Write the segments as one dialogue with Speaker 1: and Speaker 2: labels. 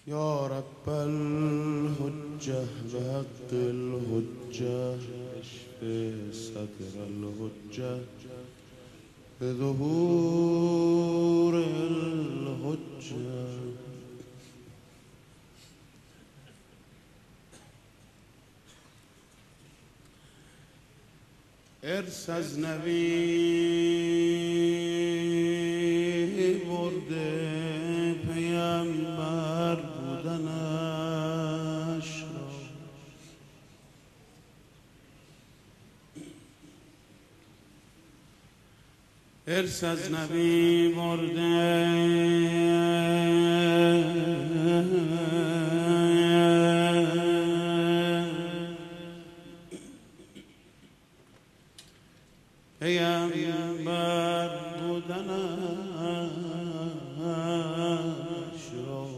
Speaker 1: يا رب الحجة بحق الحجة اشف صدر الحجة بظهور الحجة. ارث از نبی برده پیامبر بودنش را، ارث از نبی برده پیامبر بودنش را،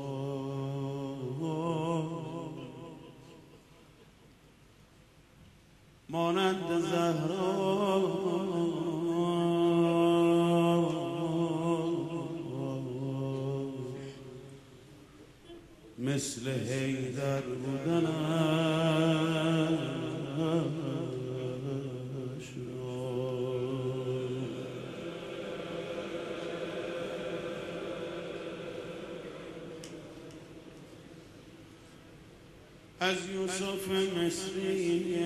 Speaker 1: مانند زهرا مثل حیدر بودنش را. از یوسف مصری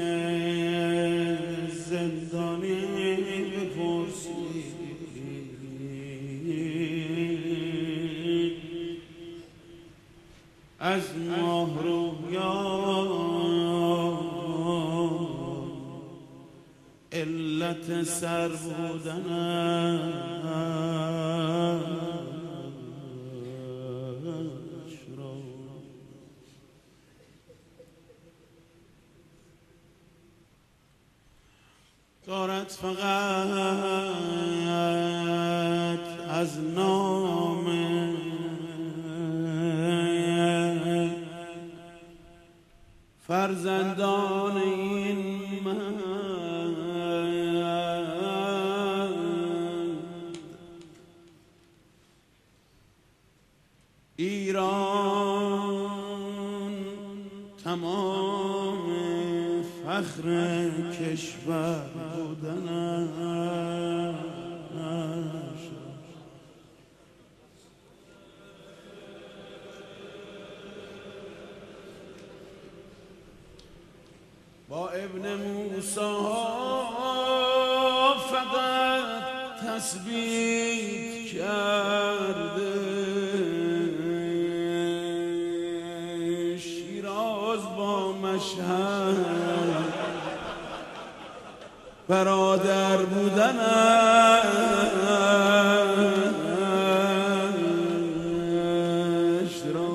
Speaker 1: زندانی بپرسید از ماهرویان علت سر بودنش را. دارد فقط از نام فرزندان این ایران تمام فخر کشور بودنش. با ابن موسی فقط تثبیت کرده، شیراز با مشهد برادر بودنش را.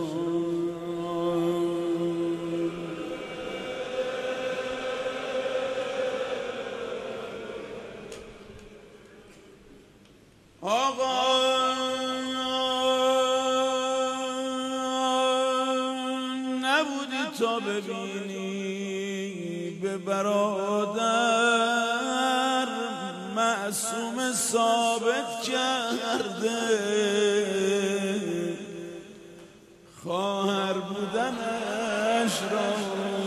Speaker 1: آقا نبودی تا ببینی به برادر معصوم ثابت کرده خواهر بودنش را.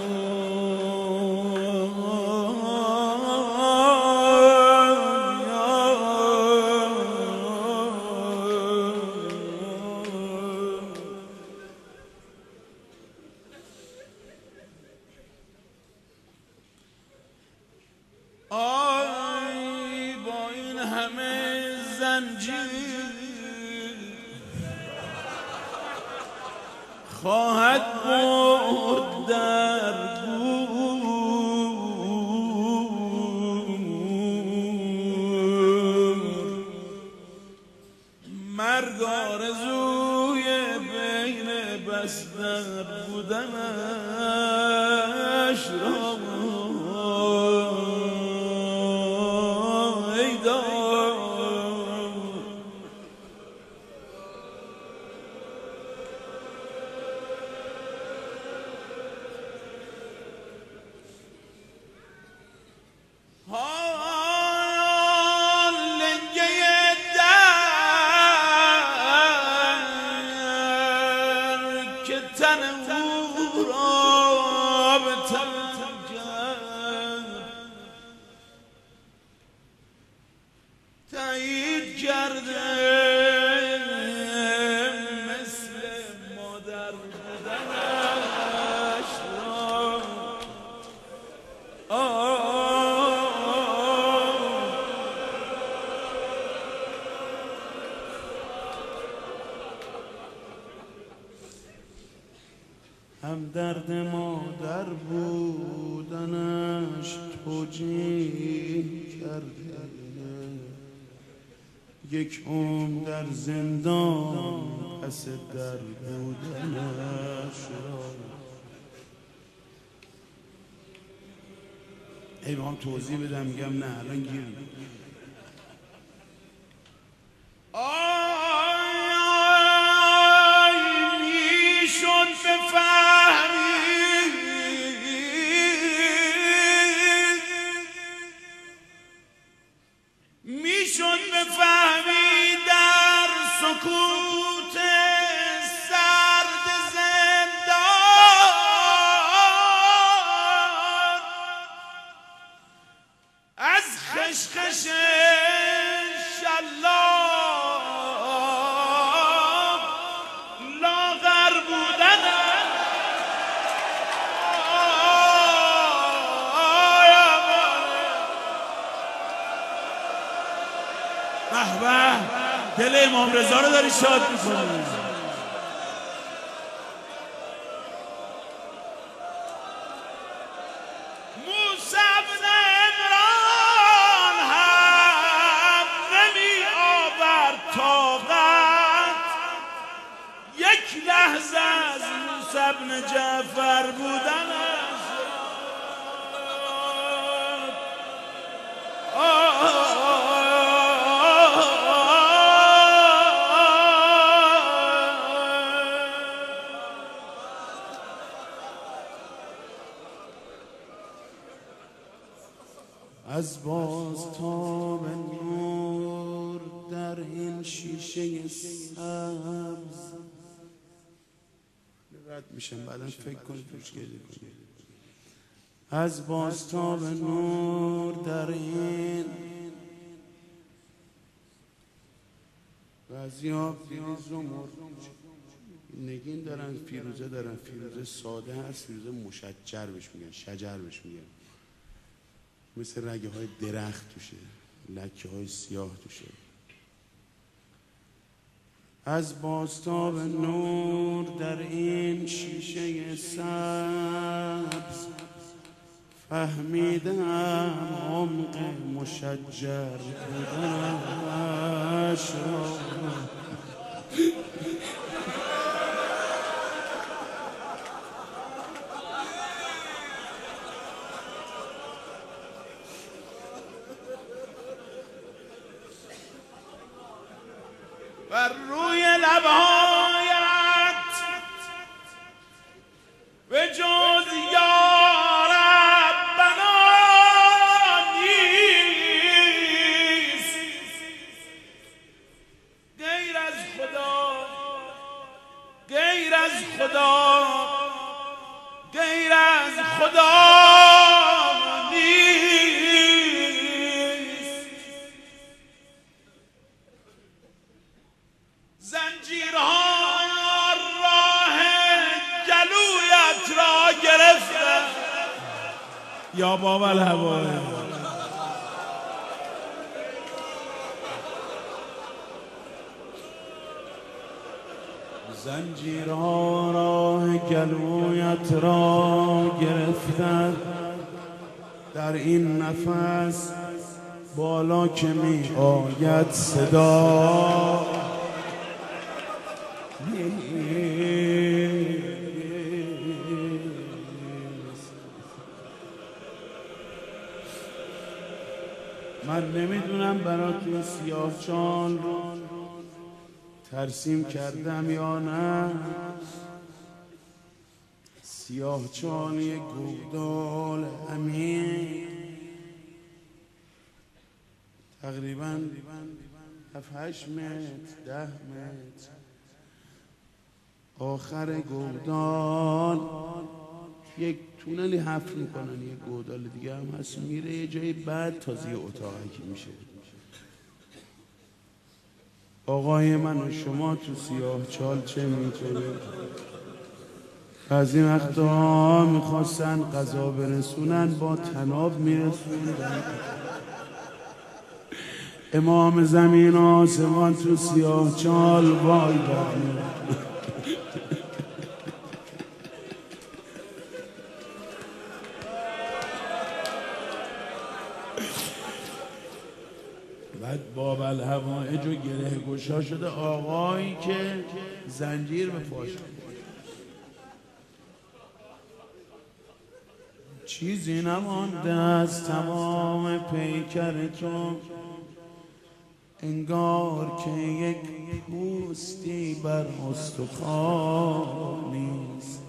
Speaker 1: آی با این همه زنجیر خواهد بود در گور، مرگ آرزوی بین بستر بودنش را. تن او را به تن کرد، تایید کرده مثل مادر بودنش را. هم درد مادر بودنش توجیه کرده، یک عمر در زندان پس در بودنش را. ای با هم توضیح بدم، میگم نه الان گیر میشد بفهمی در سکوت سرد زندان، از خشخش شلاق لاغر بودن. به دل امام رضا رو داری شاد میکنی. موسی بن عمران هم نمی آورد طاقت یک لحظه از موسی بن جعفر بودنش. از بازتاب نور در این شیشه سبز، رد میشم بعدم فکر کنید توش گریه کنید. از بازتاب نور در این بعضی‌ها فیروز رو نگین دارن، فیروزه دارن. فیروزه ساده هست، فیروزه مشجر بهش میگن، شجر بهش میگن، مثل رگه های درخت توشه، لکه های سیاه توشه. از بازتاب نور در این شیشه سبز، فهمیدم عمق مشجر بودنش را. بر روی لبهایت به جز یا ربنا نیست، غیر از خدا، غیر از خدا، غیر از خدا زنجیرها راه گلویت را گرفتن. یا بابا الهوای زنجیرها راه گلویت را گرفتن. در این نفس بالا که می آید صدا، من نمیدونم براتون سیاه چال رو ترسیم کردم یا نه. سیاه چالی گودال امین تقریبا 7-8 متر 10 متر آخر گودال یک تونلی حفر میکنن، یه گودال دیگه هم هست، میره یه جایی بعد تازه اتاقکی میشه. آقای من و شما تو سیاه چال چه میکنید؟ از این وقتا میخواستن غذا برسونن، با تناب میرسوندن. امام زمین و آسمان تو سیاه چال وای برمید. بعد باب الهوائج و گره گشا شده، آقایی که زنجیر به پاش، چیزی نمانده از تمام پیکر تو، انگار که یک پوستی بر استخوان نیست.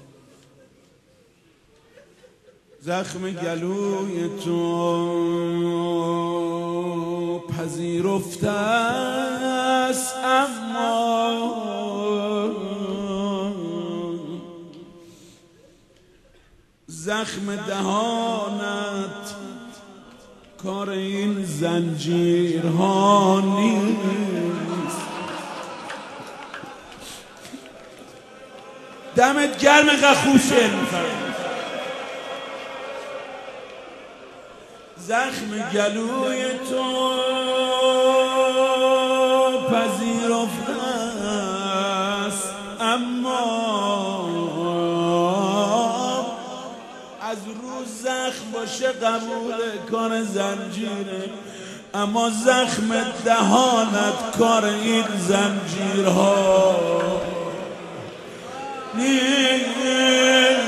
Speaker 1: زخم گلوی تو پذیرفته است، اما زخم دهانت کار این زنجیرها نیست. دمت گرم قخوشه. زخم گلوی تو پذیرفته است، اما از رو زخم باشه قبول کار زنجیره، اما زخم دهانت کار این زنجیرها نیست.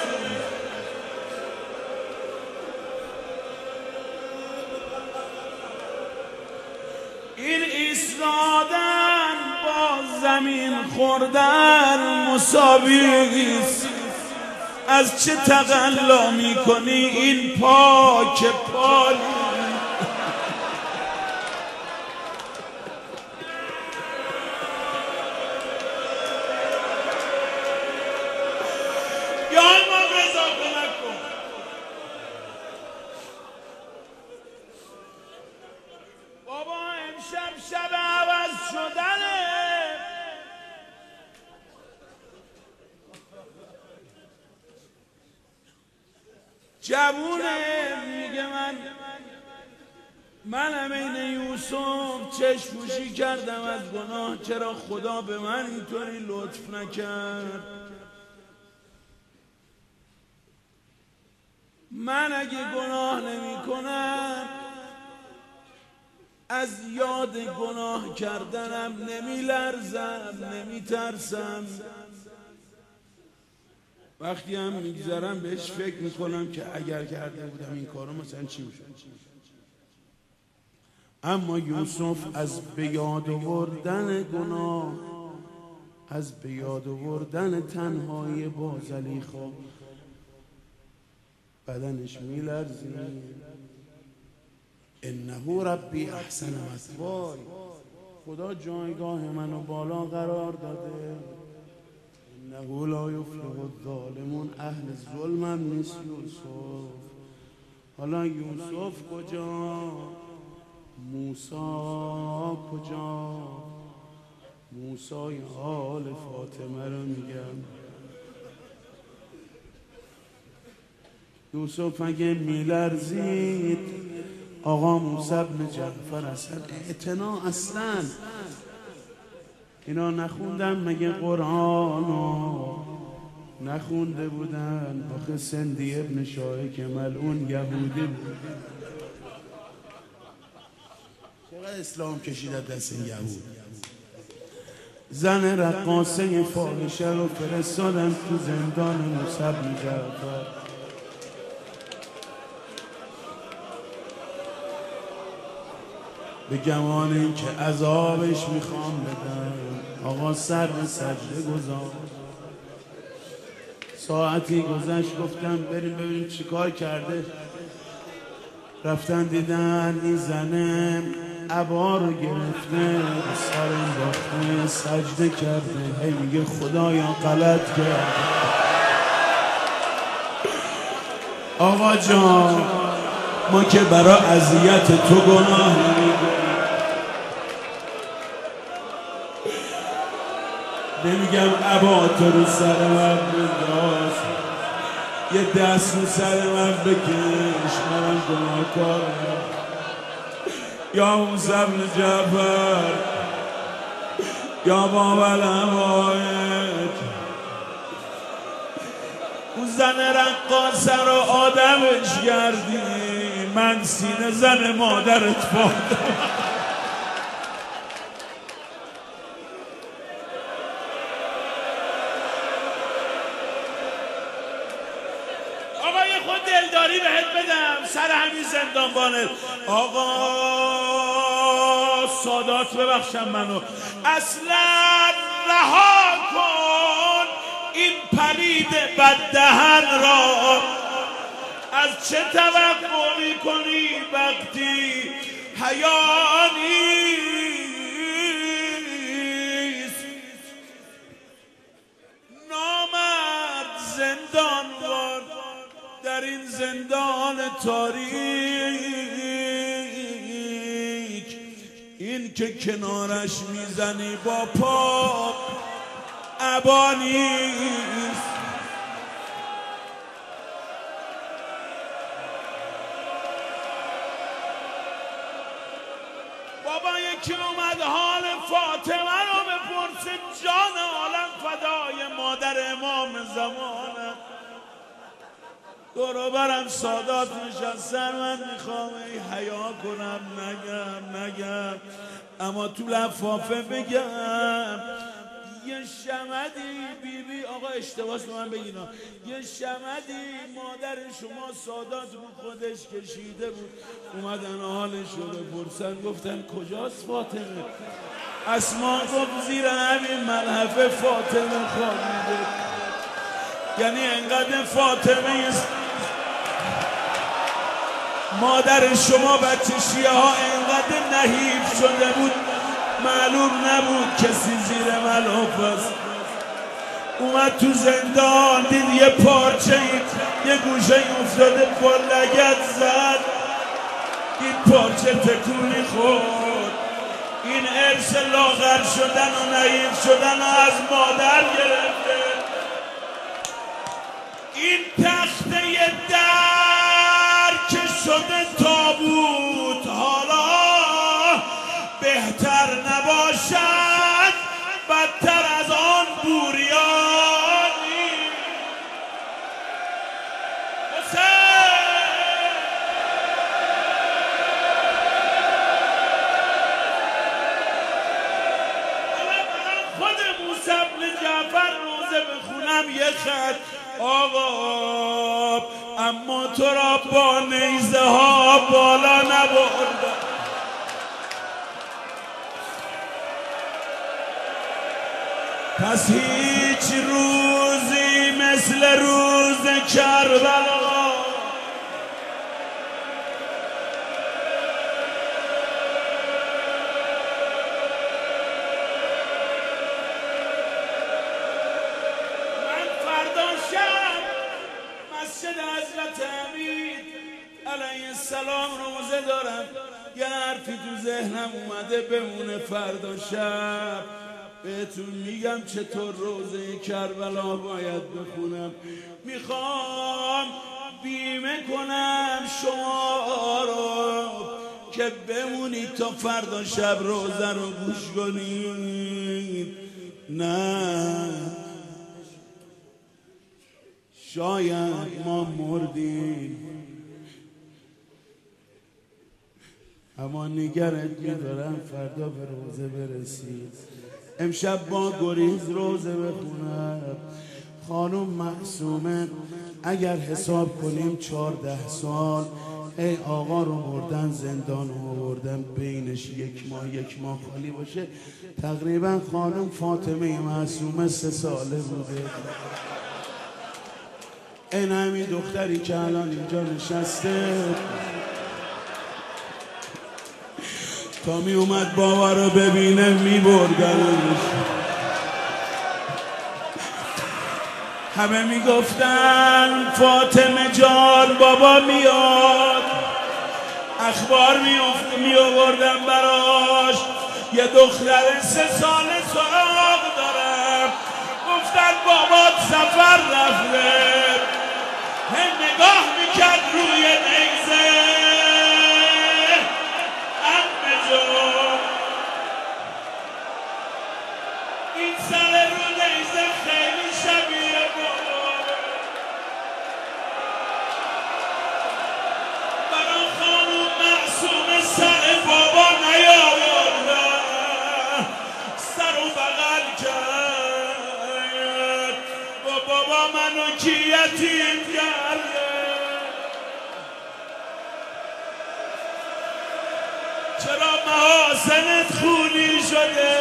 Speaker 1: این ایستادن با زمین خوردن مساویست. از چه تقلا میکنی این پاک پالی؟ یا ما رضا نکن. بابا امشب شب عوض شدنه. جوونه میگه من عین یوسف چشم پوشی کردم از گناه، چرا خدا به من اینطوری لطف نکرد؟ من اگه گناه نمی کنم از یاد گناه کردنم نمی لرزم، نمی ترسم. وقتی هم میگذرم بهش فکر میکنم که اگر کرده بودم این کارو مثلا چی میشد. اما یوسف از به یاد آوردن گناه، از به یاد آوردن تنهایی با زلیخا بدنش میلرزید. انه ربی احسن مثوای، خدا جایگاه منو بالا قرار داده. انه لا یفلح الظالمون، اهل ظلمم نیست یوسف. حالا یوسف کجا؟ موسی کجا؟ موسی آل فاطمه رو میگم. یوسف اگه میلرزید آقا موسی بن جعفر اصلا اعتنا اصلا اینا نخوندن مگه قرآنو؟ نخونده بودن؟ آخه سندی ابن شایع که ملعون یهودی بود، چقدر اسلام کشید دست یهود. زن رقاصه فاحشه رو فرستادن تو زندان موسی بن جعفر. به گمان این که عذابش میخوام بدن آقا سر به سجده گذاشت. ساعتی گذشت، گفتن بریم ببینیم چی کار کرده. رفتن دیدن این زنه عبا رو گرفته سر انداخته سجده کرده هی میگه خدایا غلط کرده. آقا جان ما که برای اذیت تو گناه نمی‌کنیم، نمیگم عبا تو رو سر من بنداز، یه دست رو سر من بکش، منم گناهکارم. یا موسی بن جعفر یا بابا الامایت، اون زن رقاصه رو آدمش کردی، من سینه زن مادرت فاطمه. آقا یه خود دلداری بهت بدم سر همین زندانبانه. آقا سادات ببخشم منو، اصلا رها کن این پلید بددهن را. از چه توقع می‌کنی وقتی حیا نیست؟ نامرد زندانبان در این زندان تاریک، این که کنارش میزنی با پا عبا نیست. بابا یکی اومد حال فاطمه رو بپرسه، جان عالم فدای مادر امام زمانه. دور و برم سادات نشستن، من میخوام ای حیا کنم نگم اما تو لفافه بگم. یه شمدی بیبی آقا اشتباس به من بگینا، یه شمدی مادر شما سادات بود خودش کشیده بود، اومدن حالش رو بپرسن، گفتن کجاست فاطمه؟ اسما گفت زیر همین ملحفه فاطمه خوابیده. یعنی انقدر فاطمه مادر شما بچه شیعه ها انقدر نحیف شده بود معلوم نبود کسی زیر ملحف است. اومد تو زندان دید یه پارچه یه گوشه افتاده با لگد زد، دید پارچه تکونی خورد. این ارث لاغر شدن و نحیف شدن از مادر گرفته. این تخته در که شده تابوت، حالا بهتر نباشد بدتر از آن بوریانی. خود موسی بن جعفر روزه بخونم یه خط آقا، اما تو را با نیزه ها بالا نبردم. پس هیچ روزی مثل روز کربلا من فردا شب مسجد حضرت امیر علیه السلام روزه دارم. یه حرفی تو ذهنم اومده بمونه فردا شب بهتون میگم چطور روزه کربلا باید بخونم. میخوام بیمه کنم شما رو که بمونید تا فردا شب روزه رو گوش کنید. نه شاید ما مردیم اما نگرت میدارم فردا به روزه برسید. امشب با گریز روزه بخونم. خانم معصومه اگر حساب کنیم 14 سال ای آقا رو بردن زندان رو بردن، بینش یک ماه خالی باشه. تقریبا خانم فاطمه معصومه 3 ساله بوده. این همین دختری که الان اینجا نشسته تا می اومد بابا رو ببینه می بردنش. همه می گفتن فاطمه جان بابا میاد، اخبار می آوردن براش یه دختر 3 ساله سراغ دارم. گفتن بابات سفر رفته. هم نگاه میکرد روی نیزه، عمه جون این سر رو نیزه خیلی شبیه بابا. برا خانوم معصوم سر بابا نیاوردن، سر و بغل کرد با بابا منو کی یتیم کرده. چرا محاسنت خونی شده،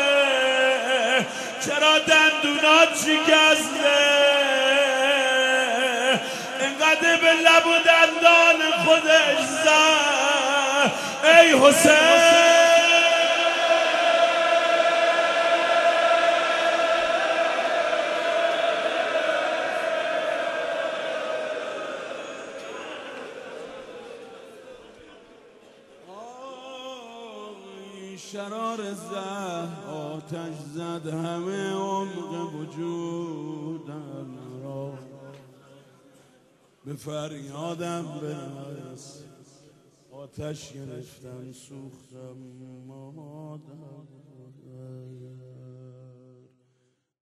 Speaker 1: چرا دندونات شکسته، انقدر به لب و دندان خودش زد ای حسین. شرار زهر آتش زد همه عمق وجودم را، به فریادم برس آتش گرفتم سوختم مادر.